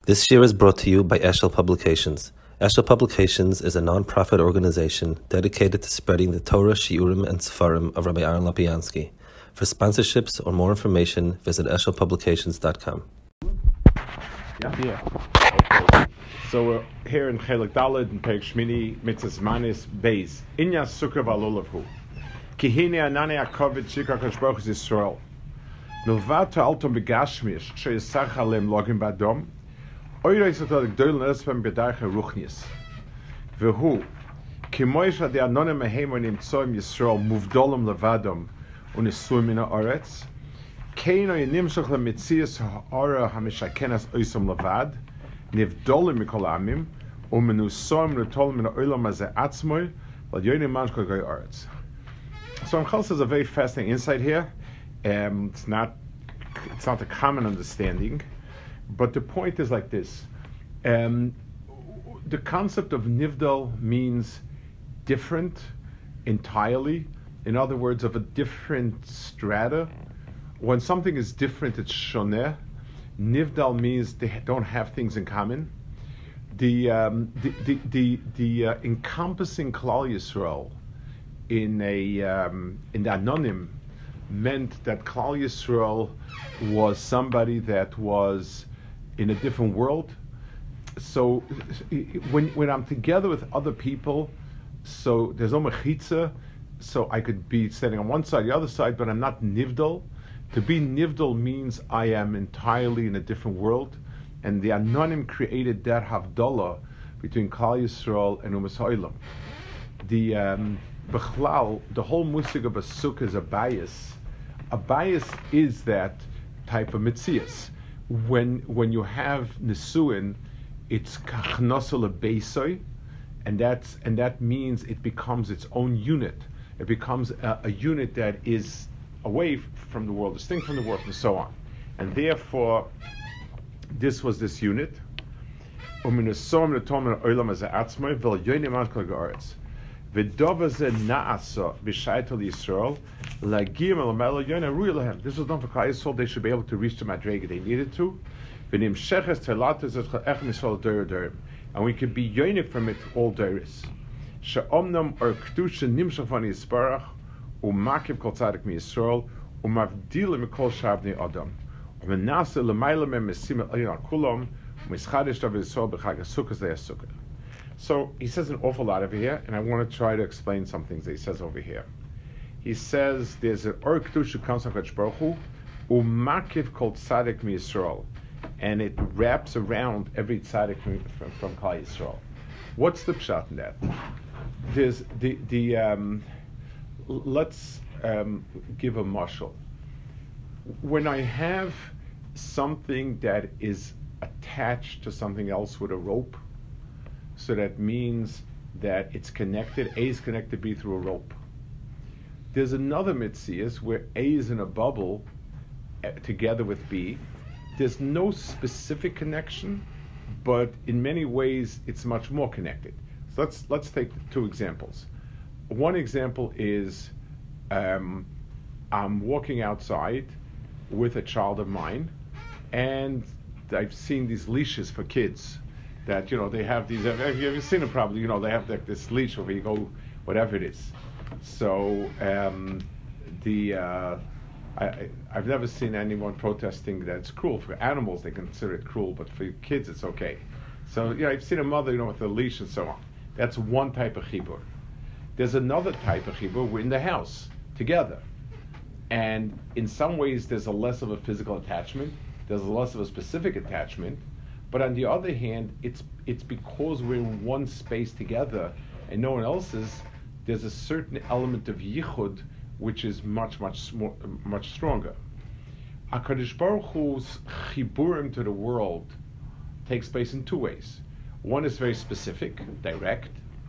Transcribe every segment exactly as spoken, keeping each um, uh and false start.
This year is brought to you by Eshel Publications. Eshel Publications is a non-profit organization dedicated to spreading the Torah, Shiurim, and Sefarim of Rabbi Aaron Lapiansky. For sponsorships or more information, visit eshel publications dot com. Yeah. yeah. Okay. So we're here in Chelik Daled in Perek Shmini Mitzvahs Manis Beis Inya Sukkah V'Alolavhu Kihine Anane Akovid Shikar Kashbroch Yisrael Milvat Altom Begashmish Sheyisach Alem Logim Badom Oira Yisrael Gdoil Nesbem Bedarche Ruchnis Vehu Kimoisha De Anonim Mehemon Im Tzoim Yisrael Muvdolim Levadom Unisuim Mina Oretz Keino Yenimshach LeMitzias Ha'ara HaMishakenas Oisom Levad Nivdolim Mikol Amim Umenusom Retolim Min Oilam Hazeh Atzmoi L'Yonim Manshkol Goy Oretz. So Ramchal says a very fascinating insight here. Um, it's not it's not a common understanding, but the point is like this. Um, the concept of Nivdal means different entirely. In other words, of a different strata. When something is different, it's shoneh. Nivdal means they don't have things in common. The um, the the the, the uh, encompassing Klal Yisrael in a um, in the Anonim meant that Klal Yisrael was somebody that was in a different world. So when when I'm together with other people, so there's no mechitza. So I could be standing on one side, the other side, but I'm not nivdal. To be nivdal means I am entirely in a different world, and the Anonim created that havdalah between Klal Yisrael and Umas Ha'olam. The um, Bechlal, the whole musig of a sukkah is a bias. A bias is that type of mitzias. When when you have nisuin, it's kachnosel beisoy, and that's and that means it becomes its own unit. It becomes a, a unit that is away from the world, distinct from the world, and so on. And therefore, this was this unit. This was done for Klal Yisrael. They should be able to reach the madrega they needed to. And we could be yonik from it all deiris. She'omnam or kedusha nimshach van Yisbarach umakiv kol tzadik mi Yisrael umavdil mikol shabnei adam umenase lemayla mem mesim elyon kulam umischadish dav Yisrael b'chag hasukkah zeh hasukkah. So he says an awful lot over here, and I want to try to explain some things that he says over here. He says there's an or kedusha comes from Kadosh Baruch Hu umakiv kol tzadik mi Yisrael, and it wraps around every tzadik from, from Klal Yisrael. What's the pshat in that? There's the the um, let's um, give a mashal. When I have something that is attached to something else with a rope, so that means that it's connected. A is connected to B through a rope. There's another mitzias where A is in a bubble uh, together with B. There's no specific connection, but in many ways it's much more connected. So let's let's take two examples. One example is um, I'm walking outside with a child of mine, and I've seen these leashes for kids that, you know, they have these. Have you ever seen them? Probably, you know, they have like this leash where you go, whatever it is. So um, the uh, I, I've never seen anyone protesting that it's cruel. For animals, they consider it cruel, but for kids, it's okay. So, you know, I've seen a mother, you know, with a leash and so on. That's one type of chibur. There's another type of chibur. We're in the house together. And in some ways, there's a less of a physical attachment. There's less of a specific attachment. But on the other hand, it's it's because we're in one space together and no one else is, there's a certain element of yichud which is much, much, more, much stronger. HaKadosh Baruch Hu's chiburim to the world takes place in two ways. One is very specific, direct.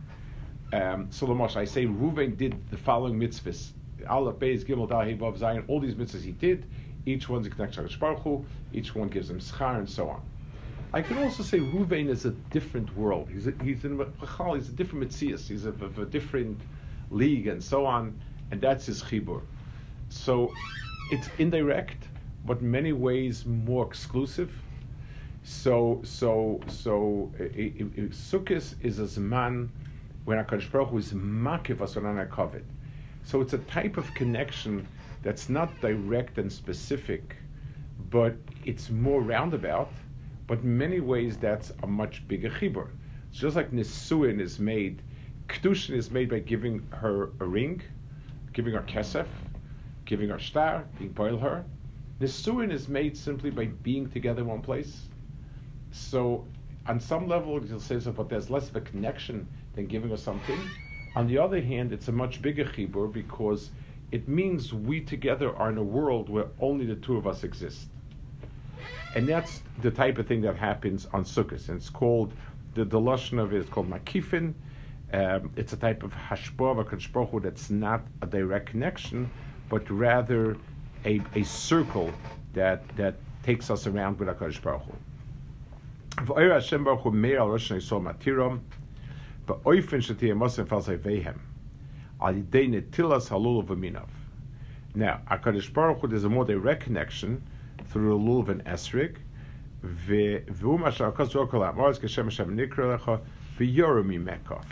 Um, so, Lamosh, I say Reuven did the following mitzvahs. Aleph, Beis, Gimel, Dal, Hey, Vav, Zayin, all these mitzvahs he did. Each one's a connection to HaKadosh Baruch Hu. Each one gives him schar and so on. I can also say Reuven is a different world. He's a, he's in a, he's a different mitzias. He's of a, a different league and so on. And that's his chibur. So it's indirect, but in many ways more exclusive. So, so, so, uh, Sukkot is a Zman when HaKadosh Baruch Hu is makiv us on our covet. So it's a type of connection that's not direct and specific, but it's more roundabout. But in many ways, that's a much bigger chibur. It's just like Nisuin is made, Kedushin is made by giving her a ring, giving her kesef, giving her star, being boil her. Nisuin is made simply by being together in one place. So, on some level, you'll say so, but there's less of a connection than giving her something. On the other hand, it's a much bigger chibur because it means we together are in a world where only the two of us exist. And that's the type of thing that happens on Sukkot. And it's called, the, the lashon of it is called makifin. Um, it's a type of hashpah of HaKadosh Baruch Hu that's not a direct connection, but rather a, a circle that that takes us around with HaKadosh Baruch Hu. V'oyer Hashem Baruch Hu meir al rosh Yisrael matiram, ba'oifen shetiyeh mosem falsei vehem, al yidei netilas halul v'minav. Now, HaKadosh Baruch Hu, there's a more direct connection through a lulav and esrig, v'hu masha HaKadosh Baruch Hu la'amor k'shem Hashem nikra lecha v'yoru mimeka.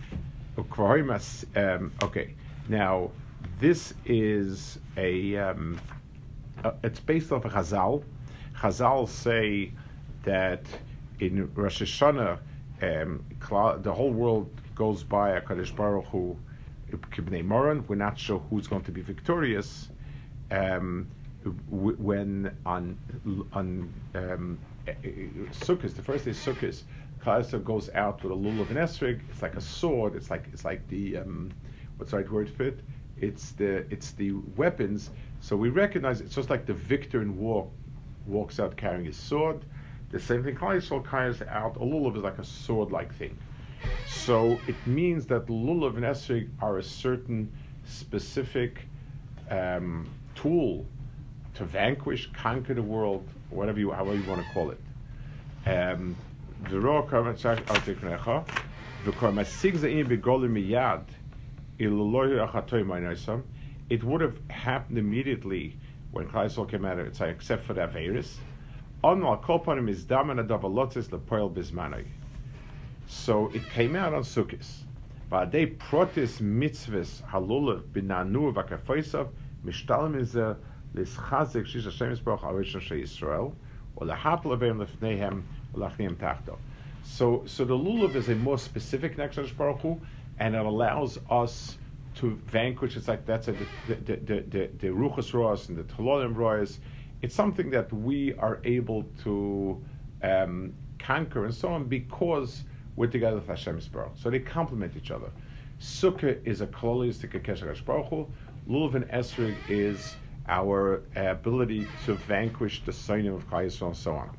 Um, okay, now this is a, um, uh, it's based off of Chazal. Chazal say that in Rosh Hashanah, um, the whole world goes by HaKadosh Baruch Hu, Kibnei Moran. We're not sure who's going to be victorious. Um, when on on um, Sukkot, the first day Sukkot, Klal goes out with a lulav and esrig. It's like a sword. It's like it's like the um, what's the right word for it? It's the it's the weapons. So we recognize it's just like the victor in war walks out carrying his sword. The same thing, Klal Yisrael carries out a lulav is like a sword-like thing. So it means that lulav and esrig are a certain specific um, tool to vanquish, conquer the world, whatever you however you want to call it. Um, It would have happened immediately when Klal Yisrael came out of it, except for the Averis. So it came out on Sukkot. They protis mitzvahs halulav binanu v'kafeisav mishtalim izer lischazik shish Hashem yisbarach arishon sheYisrael or lahapel aveim lefneihem. So, so the lulav is a more specific connection to Baruch Hu, and it allows us to vanquish. It's like that's a, the the the the, the ruchas roas and the tololim roas. It's something that we are able to um, conquer and so on because we're together with Hashem Yisbarach. So they complement each other. Sukkah is a kololistic kesher Baruch Hu. Lulav and esrig is our uh, ability to vanquish the Sainim of Klal Yisrael and so on.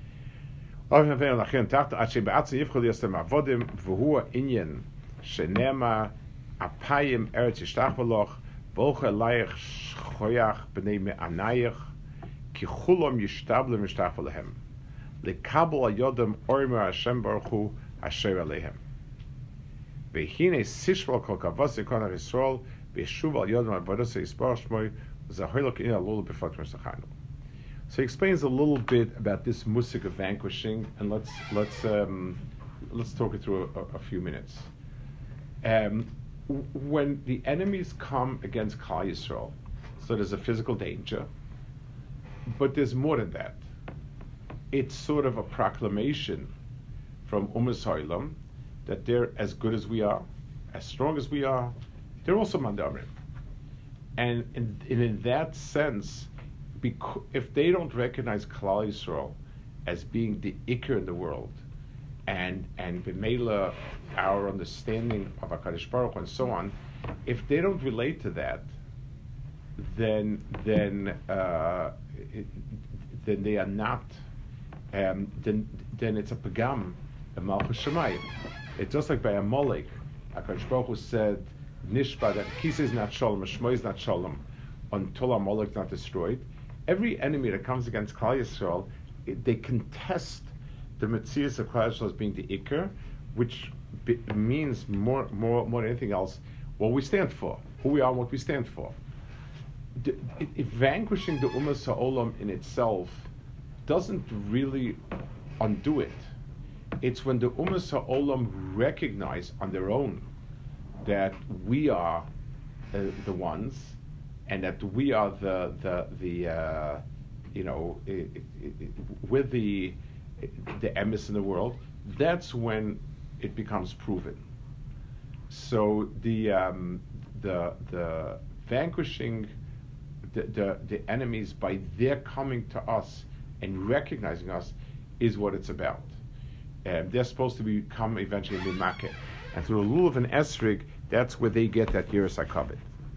V'hu inyan shenema apayim eretz yishtach v'loch v'ocha layich shoyach b'nei me'anayich ki chulam yishtablim yishtach v'lehem lekabel ayodem orimer Hashem Baruch Hu asher alehem v'hine sishval kol kavos yikon Yisrael v'shuv al yodem avodas yisbarach shmoi zahilok in alul b'fot mersachanu. So he explains a little bit about this musik of vanquishing, and let's let's um, let's talk it through a, a few minutes. Um, when the enemies come against Klal Yisrael, so there's a physical danger, but there's more than that. It's sort of a proclamation from Umas Ha'olam that they're as good as we are, as strong as we are. They're also mandamrim, and, and, and in that sense, because if they don't recognize Klal Yisrael as being the ikar in the world, and and b'meila our understanding of HaKadosh Baruch Hu and so on, if they don't relate to that, then then uh, it, then they are not. Um, then then it's a pagam, a malchus shemayim. It's just like by Amalek, HaKadosh Baruch Hu said, "Nishba that kisa is not shalom, shmo is not shalom, until Amalek is not destroyed." Every enemy that comes against Klal Yisrael, it, they contest the Metzias of Klal Yisrael as being the Iker, which be, means more, more, more than anything else, what we stand for, who we are, and what we stand for. The, it, it, vanquishing the Umas Ha'olam in itself doesn't really undo it. It's when the Ummas HaOlam recognize on their own that we are uh, the ones, and that we are the the the uh, you know it, it, it, with the the emes in the world. That's when it becomes proven. So the um, the the vanquishing the, the the enemies by their coming to us and recognizing us is what it's about. Uh, they're supposed to become eventually Mimakeh. And through the Lulav and Esrig, that's where they get that Yiras HaKavod.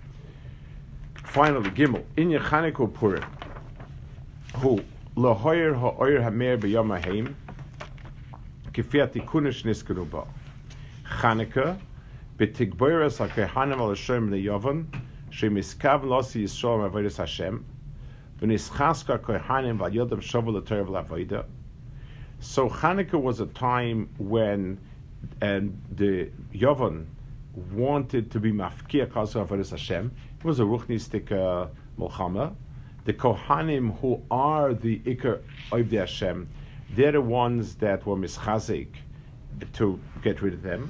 Finally, Gimel, Inye Chanukah Purim, who Lahoyer Ha'oyer Hamer B'Yom HaHeim, Kifia Tikunish Niskenu Ba. Chanukah, B'Tigboyres HaKehanim Al Hashem L'Yovan, Shemiskav Losi Yisrael M'Avodas Hashem, V'Nischaska Kehanim Val Yodam Shovel L'Torah V'Avodah. So Chanukah was a time when and the Yovan wanted to be mafkia Chazar Avodas Hashem. It was a ruchnistic uh, Mulchama. The Kohanim, who are the Iker Oivdei Hashem, they're the ones that were mischazik to get rid of them.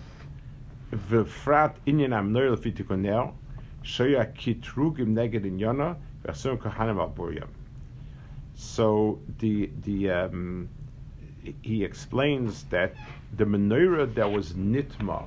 V'frat inyanam noir l'fitikonel, shoya kitrugim neged inyana, v'asum Kohanim al buryam. So the the um, he explains that the menorah that was nitma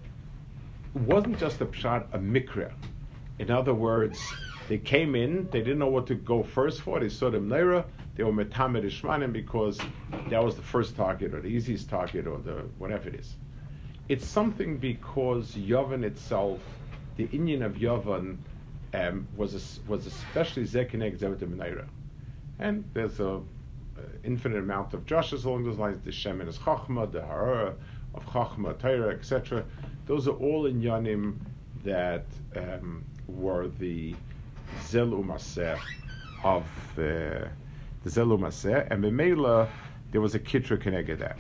wasn't just a pshat, a mikra. In other words, they came in, they didn't know what to go first for. They saw the menorah, they were metamed ishmanim because that was the first target or the easiest target or the whatever it is. It's something because Yovan itself, the Inyan of Yovan, um, was a, was especially zekineg zevet the menorah, and there's a Uh, infinite amount of drushes along those lines, the Shemin is Chachma, the Harara of Chachma, Torah, et cetera. Those are all in Yanim that um, were the Zel Umaseh of uh, the Zel Umaseh, and Memela, there was a Kitra Keneged that.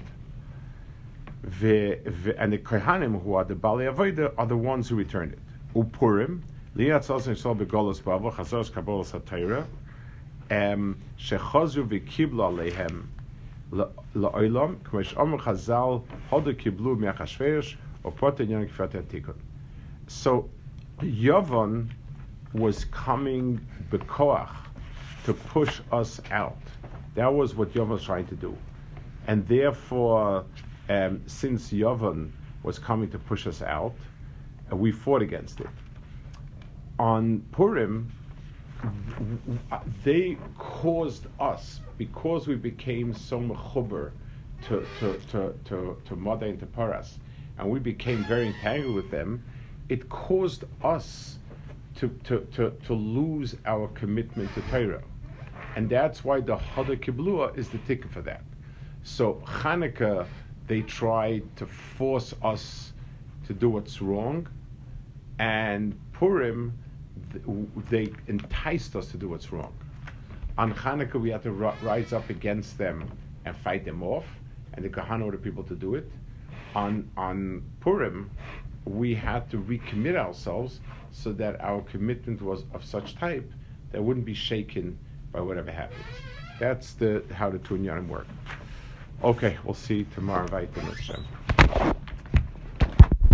And the Kohanim, who are the Bali Avodah, are the ones who returned it. Upurim, Liyat Salsin Shal Begolos Bava, Chazos Kabbalas HaTorah, shechazu v'kiblu aleihem la'olam k'mesh omer Chazal hodu kiblu mi'achashverosh or poten yon k'fat tikun. So Yovan was coming b'koach to push us out. That was what Yovan was trying to do, and therefore, um, since Yovan was coming to push us out, uh, we fought against it. On Purim, they caused us, because we became so mechuber to to to to to Mada and to Paras, and we became very entangled with them. It caused us to to to, to lose our commitment to Torah, and that's why the Hada Kiblua is the ticket for that. So Chanukah, they tried to force us to do what's wrong, and Purim, they enticed us to do what's wrong. On Chanukah, we had to r- rise up against them and fight them off, and the Kahana ordered people to do it. On on Purim, we had to recommit ourselves so that our commitment was of such type that wouldn't be shaken by whatever happens. That's the how the Tunyanim work. Okay, we'll see tomorrow. Vayit Hashem.